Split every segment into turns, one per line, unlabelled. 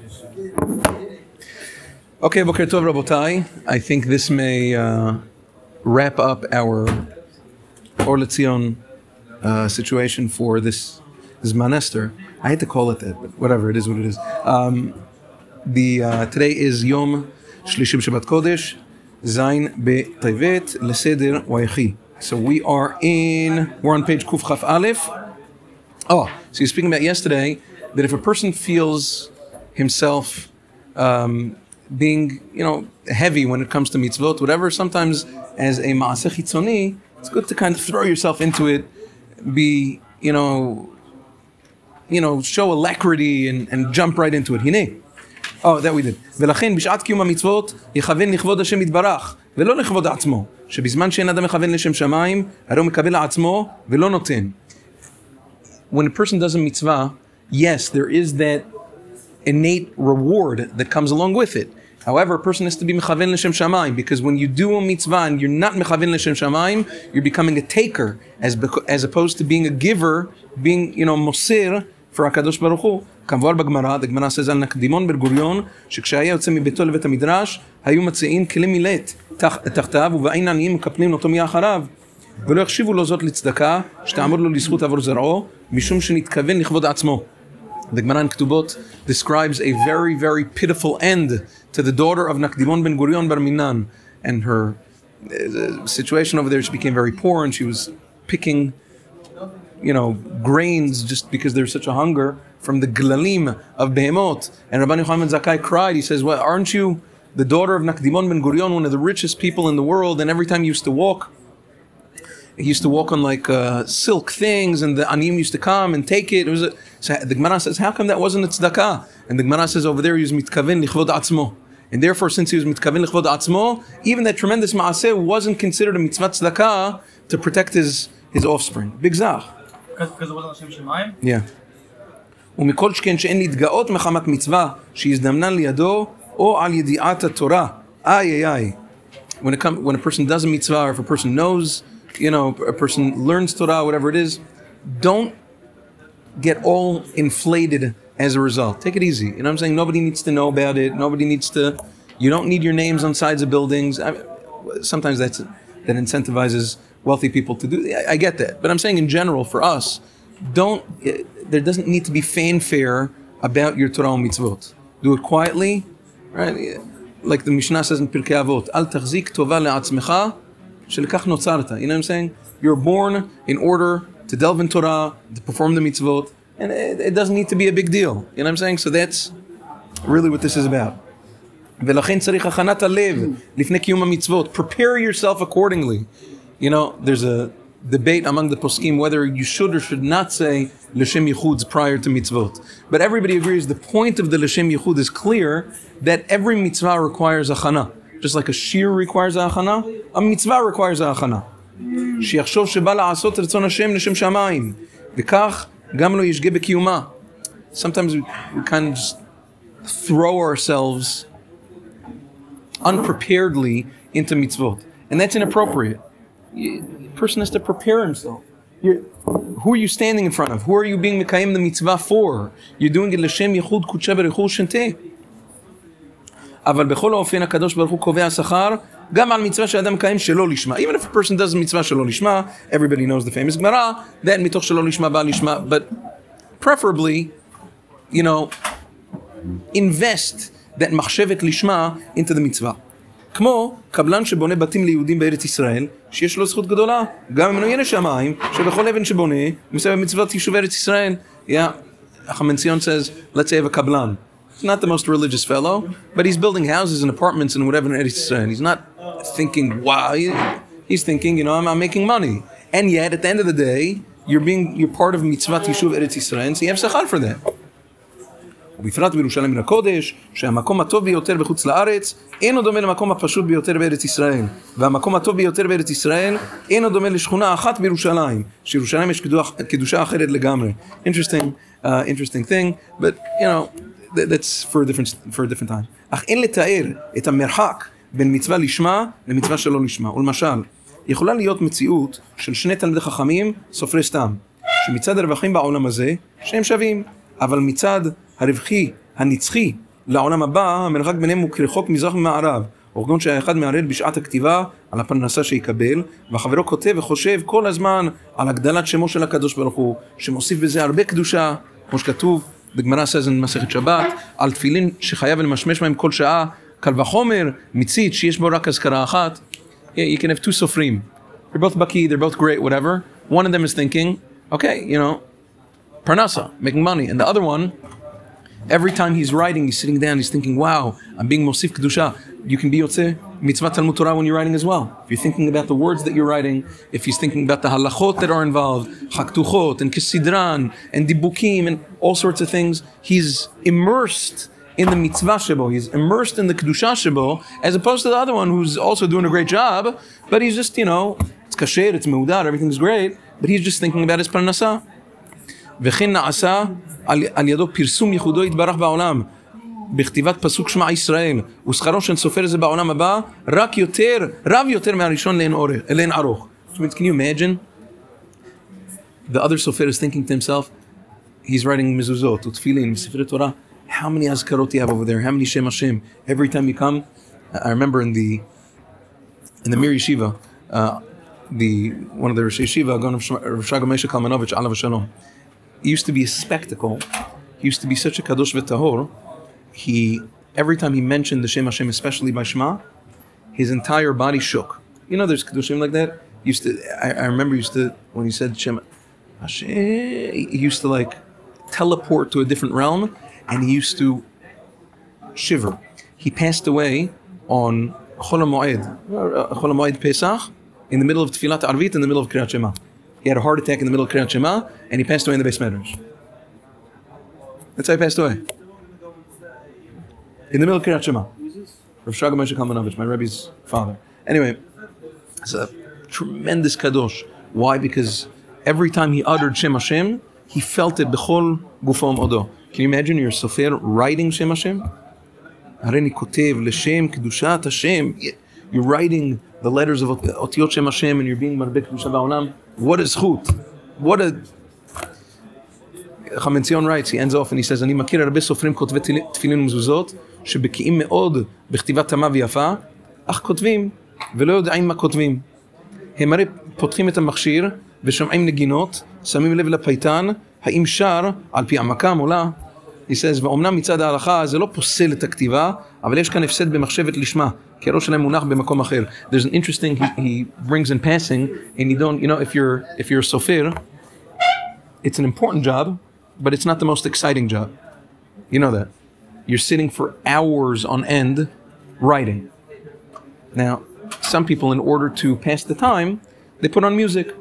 Okay, Boker Tov Rabotai. I think this may wrap up our Or Letzion situation for this Zman Esther. I hate to call it that, but whatever, it is what it is. Today is Yom Shlishi Shabbat Kodesh, Zayin B'Tevet Leseder Wayechi. So we're on page Kuf Chaf Aleph. Oh, so you're speaking about yesterday that if a person feels himself being, heavy when it comes to mitzvot, whatever, sometimes as a ma'aseh chitzoni, it's good to kind of throw yourself into it, be, show alacrity and jump right into it. Hine. Oh, that we did. ולכן בשעת קיום המצוות יכוון לכבוד השם יתברך ולא לכבוד עצמו, שבזמן שאין אדם מכוון לשם שמיים, הרי הוא מקבל לעצמו ולא נותן. When a person does a mitzvah, yes, there is that innate reward that comes along with it. However, a person has to be mechaven l'shem shamayim, because when you do a mitzvah and you're not mechaven l'shem shamayim, you're becoming a taker, as opposed to being a giver, being, mosir for HaKadosh Baruch Hu. כמבואר בגמרא, the Gemara says על נקדימון בן גוריון, שכשהיה יוצא מביתו לבית המדרש, היו מציעים כלי מילט תחתיו, ובאין עניים מקפלים אותו מאחריו. ולא יחשיבו לו זאת לצדקה, שתעמוד לו לזכות עבור זרעו, משום שנתכוון לכבוד עצמו. The Gemara in Ketubot describes a very, very pitiful end to the daughter of Nakdimon ben Gurion bar Minan, and her situation over there. She became very poor, and she was picking, grains just because there's such a hunger from the glalim of Behemot. And Rabban Yochanan Zakkai cried. He says, "Well, aren't you the daughter of Nakdimon ben Gurion, one of the richest people in the world? And every time you used to walk, he used to walk on like silk things, and the aniyim used to come and take it. So the Gemara says, how come that wasn't a tzedakah? And the Gemara says over there, he was mitkaven lichvod atzmo. And therefore, since he was mitkaven lichvod atzmo, even that tremendous maaseh wasn't considered a mitzvah tzedakah to protect his offspring. Big zach.
Because it wasn't Hashem Shemayim?
Yeah. ומכל שכן שאין להתגאות מחמת מצווה שהזדמנה לידו או על ידיעת התורה. Ay. When a person does a mitzvah, or if a person knows, a person learns Torah, whatever it is, don't get all inflated as a result. Take it easy. I'm saying? Nobody needs to know about it. You don't need your names on sides of buildings. Sometimes that incentivizes wealthy people to do. I get that. But I'm saying in general, for us, there doesn't need to be fanfare about your Torah and mitzvot. Do it quietly, right? Like the Mishnah says in Pirkei Avot, Al tachzik tova le'atzmecha, shelekach notzarta. You know what I'm saying? You're born in order to delve in Torah, to perform the mitzvot, and it doesn't need to be a big deal. You know what I'm saying? So that's really what this is about. ולכן צריך הכנת הלב לפני קיום המצוות. Prepare yourself accordingly. There's a debate among the poskim whether you should or should not say l'shem yichud prior to mitzvot. But everybody agrees the point of the l'shem yichud is clear, that every mitzvah requires achana. Just like a shir requires achana, a mitzvah requires achana. שיחשוב שבא לעשות רצון השם לשם שמיים, וכך גם לא ישגה בקיומה. Sometimes we kind of just throw ourselves unpreparedly into mitzvot, and that's inappropriate. A person has to prepare himself. Who are you standing in front of? Who are you being mekayim the mitzvah for? You're doing it l'shem yichud kudsha b'rechul shenteh. אבל בכל האופן הקדוש ברוך הוא קובע שכר גם על מצווה שאדם מקיים שלא לשמה. Even if a person does מצווה שלא לשמה, everybody knows the famous Gemara, that מתוך שלא לשמה בא לשמה, but preferably, invest that מחשבת לשמה into the מצווה. כמו קבלן שבונה בתים ליהודים בארץ ישראל, שיש לו זכות גדולה, גם אם מנויין השמיים, שבכל אבן שבונה, מסביב מצוות יישוב ארץ ישראל. החמנציון says, let's say have a קבלן. He's not the most religious fellow, but he's building houses and apartments and whatever in Eretz Yisrael. He's not thinking, wow, he's thinking, I'm making money. And yet, at the end of the day, you're part of mitzvah Yishuv Eretz Yisrael, so you have sechar for that. ובפרט בירושלים מן הקודש, שהמקום הטוב ביותר בחוץ לארץ, אינו דומה למקום הפשוט ביותר בארץ ישראל. והמקום הטוב ביותר בארץ ישראל, אינו דומה לשכונה אחת בירושלים, שירושלים יש קדושה אחרת לגמרי. Interesting thing, but, that's for a different time. אך אין לתאר את המרחק בין מצווה לשמה למצווה שלא לשמה. ולמשל, יכולה להיות מציאות של שני תלמידי חכמים, סופרי סתם, שמצד הרווחים בעולם הזה, שהם שווים, אבל מצד הרווחי, הנצחי, לעולם הבא, המרחק ביניהם הוא כרחוק מזרח ממערב. וכגון שהאחד מערער בשעת הכתיבה על הפרנסה שיקבל, והחברו כותב וחושב כל הזמן על הגדלת שמו של הקדוש ברוך הוא, שמוסיף בזה הרבה קדושה, כמו שכתוב, בגמרא says in מסכת שבת, על תפילין שחייב למשמש מהם כל שעה, קל וחומר, מצית, שיש בו רק אזכרה אחת. You can have two סופרים. They're both baki, they're both great, whatever. One of them is thinking, okay, parnasa, making money. And the other one, every time he's writing, he's sitting down, he's thinking, wow, I'm being mosif kedusha. You can be yotzeh mitzvah Talmud Torah when you're writing as well. If you're thinking about the words that you're writing, if he's thinking about the halachot that are involved, haktuchot and kisidran and dibukim and all sorts of things, he's immersed in the mitzvah shebo, he's immersed in the kedusha shebo, as opposed to the other one who's also doing a great job, but he's just, it's kasher, it's meudar, everything's great, but he's just thinking about his parnasa. וכן נעשה על ידו פרסום ייחודו יתברך בעולם בכתיבת פסוק שמע ישראל ושכרו של סופר זה בעולם הבא רק יותר, רב יותר מהראשון לאין ארוך. Can you imagine? The other sofer is thinking to himself, he's writing mezuzot, utfilin, sefer Torah. How many azkarot you have over there? How many Shem Hashem? Every time you come, I remember in the Mir Yeshiva, one of the Rosh Yeshiva, Rav Shraga Moshe Kalmanovich, Alav Shalom. He used to be a spectacle. He used to be such a kadosh v'tahor. Every time he mentioned the Shem Hashem, especially by Shema, his entire body shook. There's kadoshim like that. I remember when he said Shem Hashem, he used to teleport to a different realm, and he used to shiver. He passed away on Chol HaMoed Pesach, in the middle of Tfilat Arvit, in the middle of Kriyat Shema. He had a heart attack in the middle of Kriyat Shema, and he passed away in the Beis Medrash. That's how he passed away. In the middle of Kriyat Shema. Rav Shraga Moshe Kalmanovich, my Rebbe's father. Anyway, it's a tremendous kadosh. Why? Because every time he uttered Shem Hashem, he felt it b'chol gufo u'modo. Can you imagine your sofer writing Shem Hashem? Hareni kotev l'shem kedushat Hashem. You're writing the letters of Otiyot Shem Hashem and you're being marbek kedusha ba'olam. What a zchut. What a... Chaim Tzion writes, he ends off and he says, אני מכיר הרבה סופרים כותבי תפילין ומזוזות שבקיאים מאוד בכתיבת תמה ויפה, אך כותבים ולא יודעים מה כותבים. הם הרי פותחים את המכשיר ושומעים נגינות, שמים לב לפייטן, האם שר על פי המקם או לא. He says, ואומנם מצד ההלכה זה לא פוסל את הכתיבה, אבל יש כאן הפסד במחשבת לשמה, כי הראש שלהם מונח במקום אחר. There's an interesting, he brings in passing, and you don't, if you're a sofer, it's an important job, but it's not the most exciting job. You know that. You're sitting for hours on end writing. Now, some people, in order to pass the time, they put on music.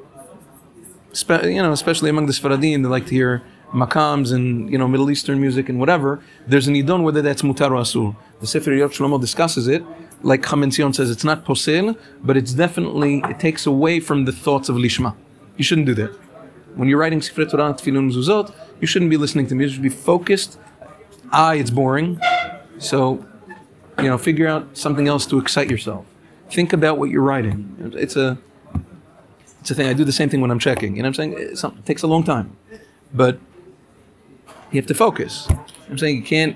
Especially among the Sfaradim, they like to hear makams and Middle Eastern music and whatever. There's an idon whether that's mutar or asur. The Sefer Yot Shlomo discusses it. Like Chaim Tzion says, it's not posel, but it takes away from the thoughts of lishma. You shouldn't do that. When you're writing Sefer Torah, Tefillin, Zuzot, you shouldn't be listening to music. You should be focused. It's boring. So, figure out something else to excite yourself. Think about what you're writing. It's a thing. I do the same thing when I'm checking. I'm saying? It takes a long time. But you have to focus. I'm saying you can't.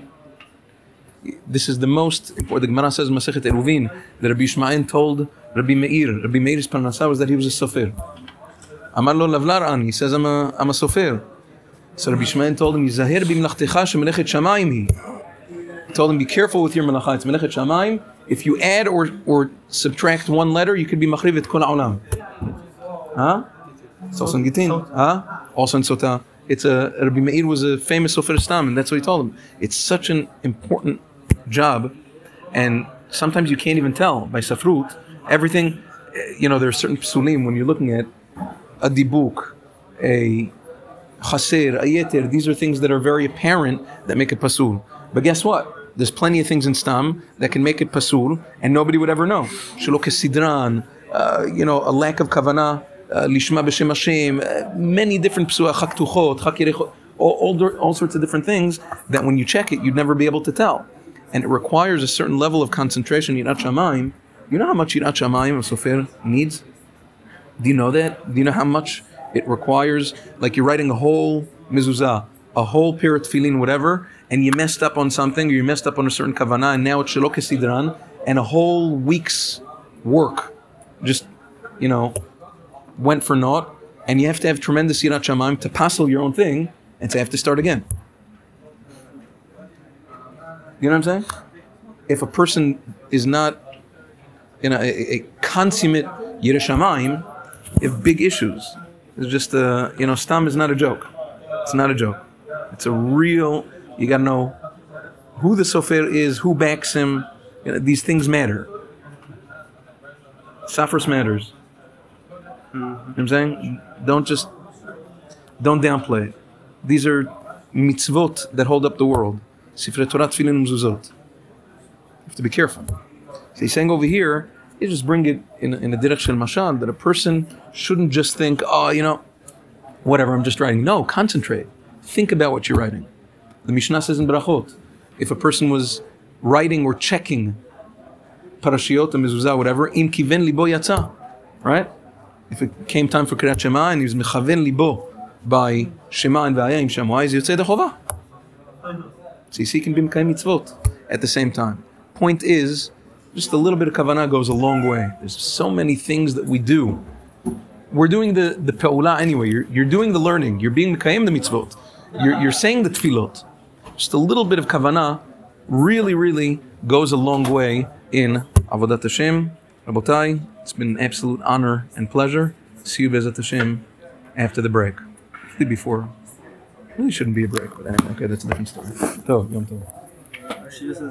This is the most important. The Gemara says, Masechet Eruvin, that Rabbi Yishmael told Rabbi Meir. Rabbi Meir's parnasa was that he was a sofer. Amar lo lavlar an. He says, I'm a sofer. So Rabbi Yishmael told him, Yizahir b'mlachtecha shemelechet shamayim hi. He told him, be careful with your melacha. It's melechet shamayim. If you add or subtract one letter, you could be machriv et kol ha'olam. It's also in Gittin. Also in Sotah. Rabbi Meir was a famous sofer stam, and that's what he told him. It's such an important job, and sometimes you can't even tell by safrut. Everything, there are certain psulim when you're looking at a dibuk, a chaser, a yeter. These are things that are very apparent that make it pasul. But guess what? There's plenty of things in stam that can make it pasul, and nobody would ever know. Shelo kesidran, a lack of kavanah. Lishma b'Shem Hashem, many different psuah, chaktuchot, chakirechot, all sorts of different things that when you check it, you'd never be able to tell. And it requires a certain level of concentration, yirat shamayim. You know how much yirat shamayim a sofer needs? Do you know that? Do you know how much it requires? Like you're writing a whole mezuzah, a whole pair of tefillin, whatever, and you messed up on something, or you messed up on a certain kavanah, and now it's shelo kesidran, and a whole week's work just, went for naught, and you have to have tremendous yirat shamayim to passel your own thing, and say, I have to start again. You know what I'm saying? If a person is not a consummate yirat shamayim, you have big issues. It's just, stam is not a joke. It's not a joke. It's a real, you gotta know who the sofer is, who backs him. These things matter. Safras matters. You know what I'm saying? Don't downplay it. These are mitzvot that hold up the world. Sifrei Torah, Tefillin, Mezuzot. You have to be careful. So he's saying over here, you just bring it in a direct shel mashal, that a person shouldn't just think, whatever, I'm just writing. No, concentrate. Think about what you're writing. The Mishnah says in Brachot, if a person was writing or checking parashiot, mezuzah, whatever, im kiven libo yatsa, right? If it came time for Kriyat Shema and he was mechaven libo by Shema and V'aya im Shamoai, he would say the Chovah. So you see, he can be Mekayim mitzvot at the same time. Point is, just a little bit of kavanah goes a long way. There's so many things that we do. We're doing the pe'ula anyway. You're doing the learning. You're being Mekayim the mitzvot. You're saying the tefillot. Just a little bit of kavanah really, really goes a long way in Avodat Hashem. Rabotai, it's been an absolute honor and pleasure. See you Bezat Hashem after the break. Actually before. Really shouldn't be a break, but anyway, okay, that's a different story. Yom Tov.